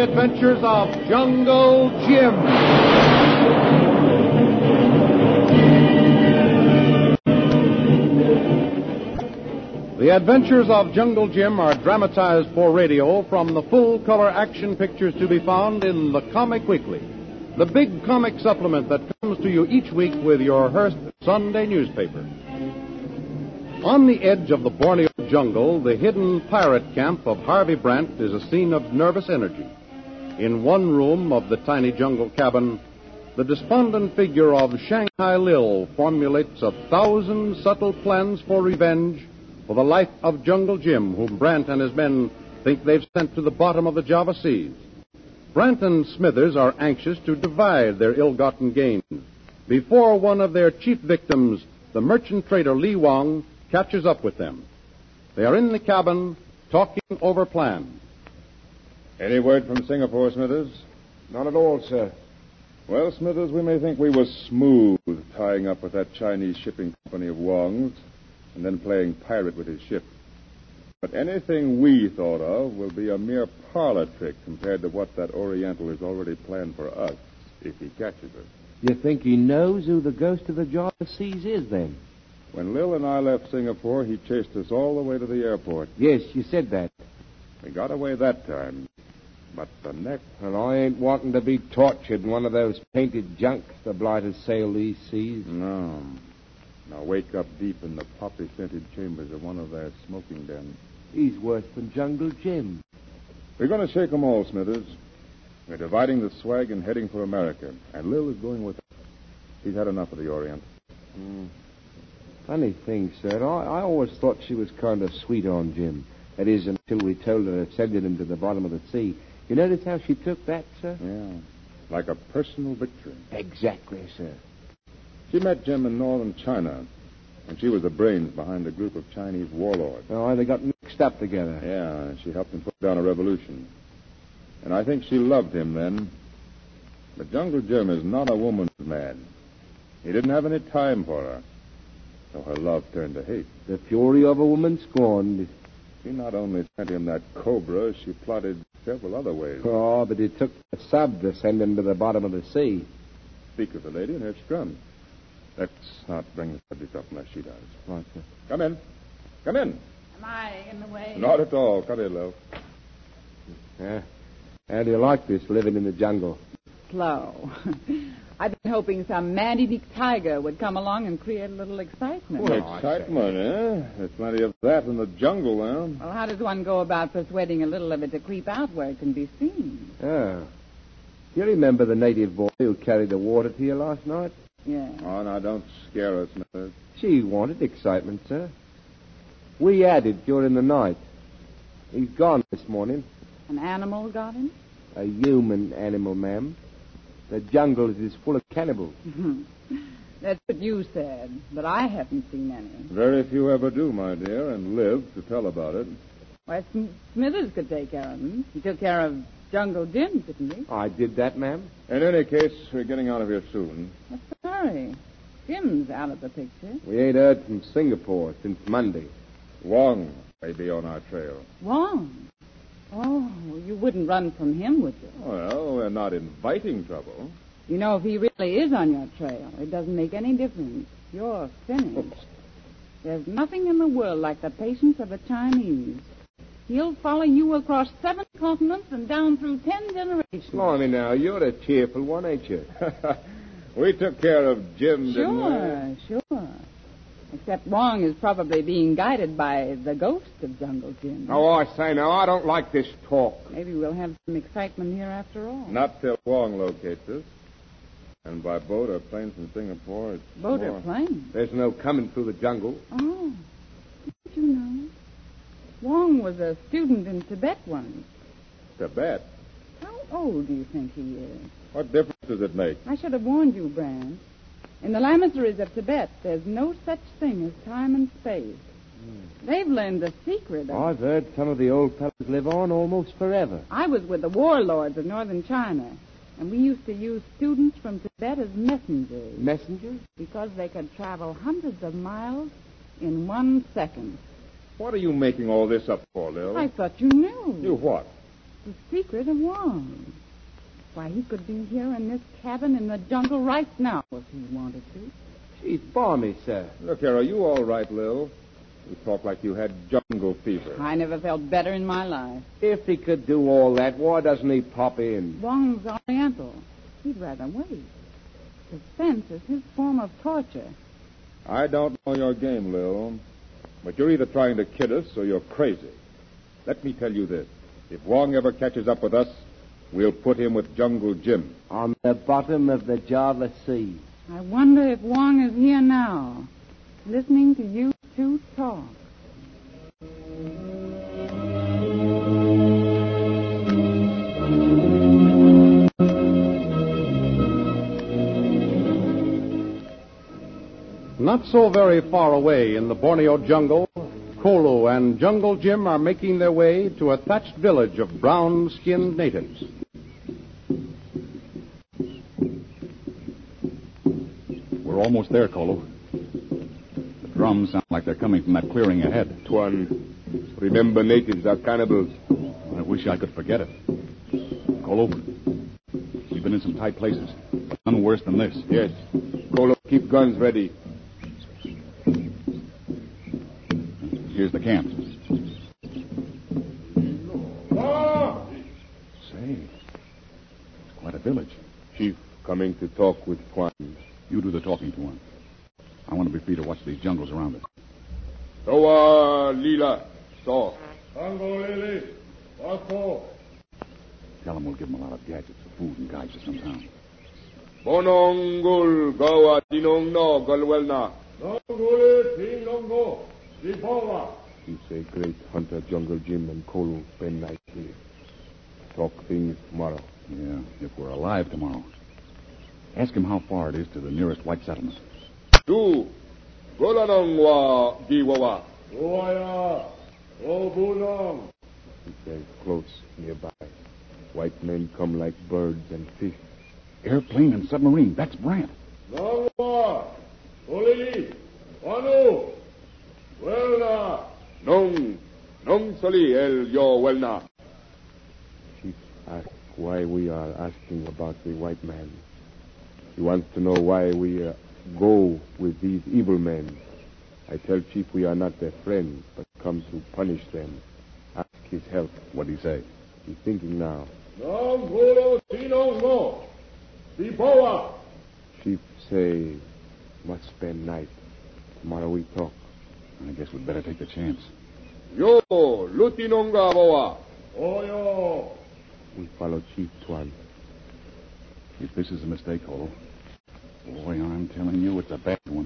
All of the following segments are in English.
Adventures of Jungle Jim. The Adventures of Jungle Jim are dramatized for radio from the full-color action pictures to be found in the Comic Weekly, the big comic supplement that comes to you each week with your Hearst Sunday newspaper. On the edge of the Borneo jungle, the hidden pirate camp of Harvey Brant is a scene of nervous energy. In one room of the tiny jungle cabin, the despondent figure of Shanghai Lil formulates 1,000 subtle plans for revenge for the life of Jungle Jim, whom Brant and his men think they've sent to the bottom of the Java Seas. Brant and Smithers are anxious to divide their ill-gotten gains before one of their chief victims, the merchant trader Lee Wong, catches up with them. They are in the cabin talking over plans. Any word from Singapore, Smithers? None at all, sir. Well, Smithers, we may think we were smooth tying up with that Chinese shipping company of Wong's and then playing pirate with his ship. But anything we thought of will be a mere parlor trick compared to what that Oriental has already planned for us, if he catches us. You think he knows who the ghost of the Java Seas is, then? When Lil and I left Singapore, he chased us all the way to the airport. Yes, you said that. We got away that time. But the next... And I ain't wanting to be tortured in one of those painted junks the blighters sail these seas. No. Now wake up deep in the poppy-scented chambers of one of their smoking dens. He's worse than Jungle Jim. We're going to shake 'em all, Smithers. We're dividing the swag and heading for America. And Lil is going with us. He's had enough of the Orient. Funny thing, sir. I always thought she was kind of sweet on Jim. That is, until we told her to send him to the bottom of the sea. You notice how she took that, sir? Yeah. Like a personal victory. Exactly, sir. She met Jim in northern China, and she was the brains behind a group of Chinese warlords. Oh, they got mixed up together. Yeah, she helped him put down a revolution. And I think she loved him then. But Jungle Jim is not a woman's man. He didn't have any time for her. So her love turned to hate. The fury of a woman scorned. She not only sent him that cobra, she plotted several other ways. Oh, but it took a sub to send him to the bottom of the sea. Speak of the lady and her scrum. Let's not bring the subject up unless she does. Right, sir. Come in. Come in. Am I in the way? Not at all. Come in, Lil. Yeah. How do you like this, living in the jungle? Slow. I've been hoping some man-eating tiger would come along and create a little excitement. Well, excitement, eh? There's plenty of that in the jungle now. Well, how does one go about persuading a little of it to creep out where it can be seen? Oh. Do you remember the native boy who carried the water to you last night? Yeah. Oh, now, don't scare us, Smithers. She wanted excitement, sir. We had it during the night. He's gone this morning. An animal got him? A human animal, ma'am. The jungle is full of cannibals. That's what you said, but I haven't seen any. Very few ever do, my dear, and live to tell about it. Why, Smithers could take care of him. He took care of Jungle Jim, didn't he? I did that, ma'am. In any case, we're getting out of here soon. What's the hurry? Jim's out of the picture. We ain't heard from Singapore since Monday. Wong may be on our trail. Wong? Oh, you wouldn't run from him, would you? Well, we're not inviting trouble. You know, if he really is on your trail, it doesn't make any difference. You're finished. There's nothing in the world like the patience of a Chinese. He'll follow you across 7 continents and down through 10 generations. Blimey now, you're a cheerful one, ain't you? We took care of Jim, didn't we? Sure. Except Wong is probably being guided by the ghost of Jungle Jim. Oh, I say now, I don't like this talk. Maybe we'll have some excitement here after all. Not till Wong locates us. And by boat or plane from Singapore, it's Boat more. or plane? There's no coming through the jungle. Oh, did you know? Wong was a student in Tibet once. Tibet? How old do you think he is? What difference does it make? I should have warned you, Brand. In the Lamaseries of Tibet, there's no such thing as time and space. They've learned the secret of... I've heard some of the old fellows live on almost forever. I was with the warlords of northern China, and we used to use students from Tibet as messengers. Messengers? Because they could travel hundreds of miles in 1 second. What are you making all this up for, Lil? I thought you knew. You what? the secret of Wong. Why, he could be here in this cabin in the jungle right now if he wanted to. She's balmy, sir. Look here, are you all right, Lil? You talk like you had jungle fever. I never felt better in my life. If he could do all that, why doesn't he pop in? Wong's Oriental. He'd rather wait. Suspense is his form of torture. I don't know your game, Lil. But you're either trying to kid us or you're crazy. Let me tell you this. If Wong ever catches up with us, we'll put him with Jungle Jim. On the bottom of the Java Sea. I wonder if Wong is here now, listening to you two talk. Not so very far away in the Borneo jungle, Kolo and Jungle Jim are making their way to a thatched village of brown-skinned natives. We're almost there, Kolo. The drums sound like they're coming from that clearing ahead. Tuan, remember natives are cannibals. I wish I could forget it. Kolo, we've been in some tight places, but none worse than this. Yes. Kolo, keep guns ready. Here's the camp. Say, it's quite a village. Chief, coming to talk with Tuan. You do the talking to him. I want to be free to watch these jungles around us. Toa Lila. So. Tell him we'll give him a lot of gadgets for food and guides to some town. Bonongul gawa tinong no galwelna. He's a great hunter, Jungle Jim, and Kolo spend night here. Talk things tomorrow. Yeah, if we're alive tomorrow. Ask him how far it is to the nearest white settlement. Do. Golanong wa giwawa. He says close, nearby. White men come like birds and fish. Airplane and submarine. That's Brant. Nong soli el yo welna. Chief asks why we are asking about the white man. He wants to know why we go with these evil men. I tell Chief we are not their friends, but come to punish them. Ask his help. What'd he say? He's thinking now. Chief say must spend night. Tomorrow we talk. I guess we'd better take the chance. Yo, lutinonga boa. We follow Chief Tuan. If this is a mistake, Kolo, boy, I'm telling you, it's a bad one.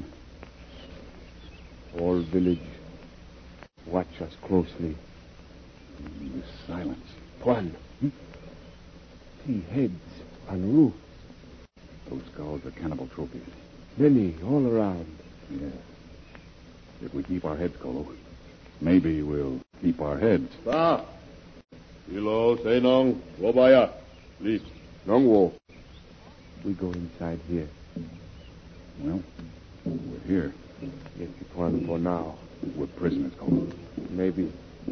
All village, watch us closely. This silence. Tuan. See heads on roof. Those skulls are cannibal trophies. Many all around. Yeah. If we keep our heads, Kolo, maybe we'll keep our heads. Hilo, Senong, Wobaya. Please. Nongwo. We go inside here. Well, we're here. Yes, Tuan, for now. We're prisoners, Kolo. Maybe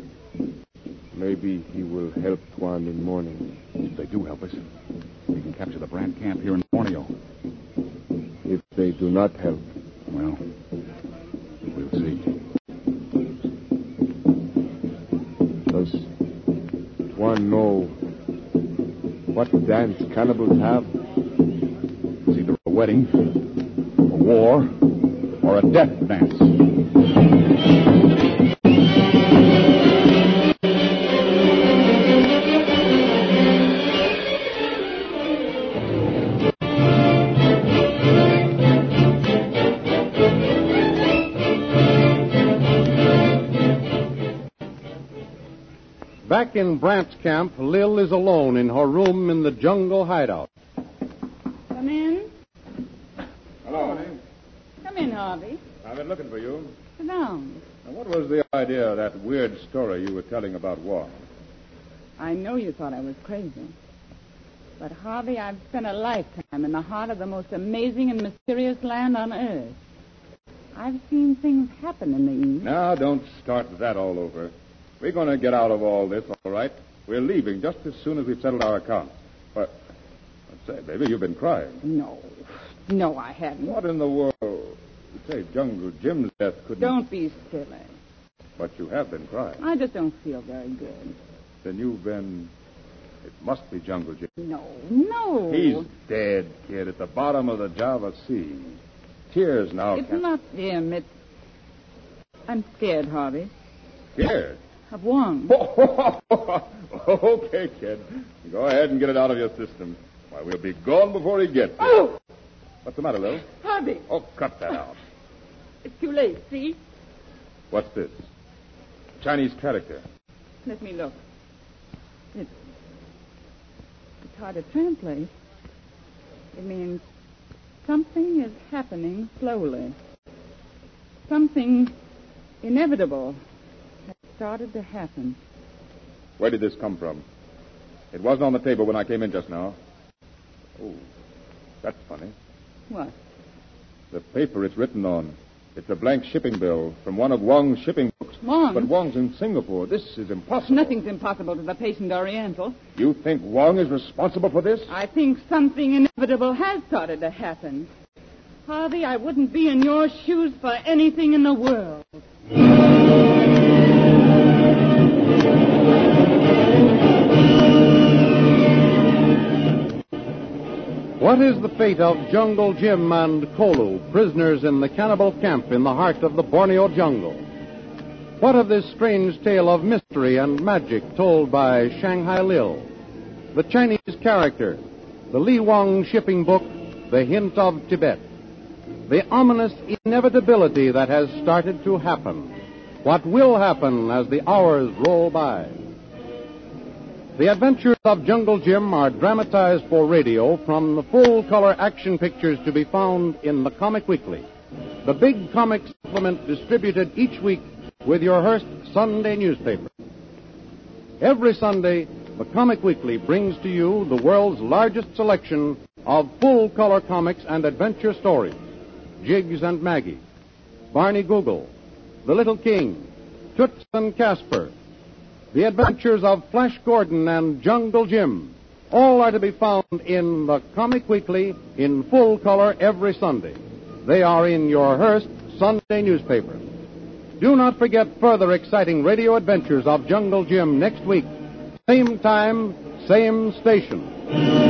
he will help Tuan in morning. If they do help us, we can capture the Brant camp here in Borneo. If they do not help. Well, we'll see. Does Tuan know what dance cannibals have? It's either a wedding, a war, or a death dance. Back in Brant's camp, Lil is alone in her room in the jungle hideout. Come in. Hello, honey. Come in, Harvey. I've been looking for you. Sit down. Now, what was the idea of that weird story you were telling about Wong? I know you thought I was crazy. But, Harvey, I've spent a lifetime in the heart of the most amazing and mysterious land on Earth. I've seen things happen in the East. Now, don't start that all over. We're going to get out of all this, all right? We're leaving just as soon as we've settled our accounts. But, say, baby, you've been crying. No, I haven't. What in the world? Say, Jungle Jim's death couldn't... Don't be silly. But you have been crying. I just don't feel very good. Then you've been... It must be Jungle Jim. No. He's dead, kid, at the bottom of the Java Sea. Tears now. It's not him. I'm scared, Harvey. Scared? Of Wong. Okay, kid. Go ahead and get it out of your system. Why, we'll be gone before he gets here. Oh! What's the matter, Lil? Harvey. Oh, cut that out. It's too late, see? What's this? Chinese character. Let me look. It's hard to translate. It means something is happening slowly. Something inevitable has started to happen. Where did this come from? It wasn't on the table when I came in just now. Oh, that's funny. What? The paper it's written on. It's a blank shipping bill from one of Wong's shipping books. Wong? But Wong's in Singapore. This is impossible. Nothing's impossible to the patient Oriental. You think Wong is responsible for this? I think something inevitable has started to happen. Harvey, I wouldn't be in your shoes for anything in the world. What is the fate of Jungle Jim and Kolu, prisoners in the cannibal camp in the heart of the Borneo jungle? What of this strange tale of mystery and magic told by Shanghai Lil? The Chinese character, the Li Wong shipping book, The Hint of Tibet. The ominous inevitability that has started to happen. What will happen as the hours roll by? The Adventures of Jungle Jim are dramatized for radio from the full-color action pictures to be found in the Comic Weekly, the big comic supplement distributed each week with your Hearst Sunday newspaper. Every Sunday, the Comic Weekly brings to you the world's largest selection of full-color comics and adventure stories. Jiggs and Maggie, Barney Google, The Little King, Toots and Casper, The Adventures of Flash Gordon and Jungle Jim. All are to be found in the Comic Weekly in full color every Sunday. They are in your Hearst Sunday newspaper. Do not forget further exciting radio adventures of Jungle Jim next week. Same time, same station.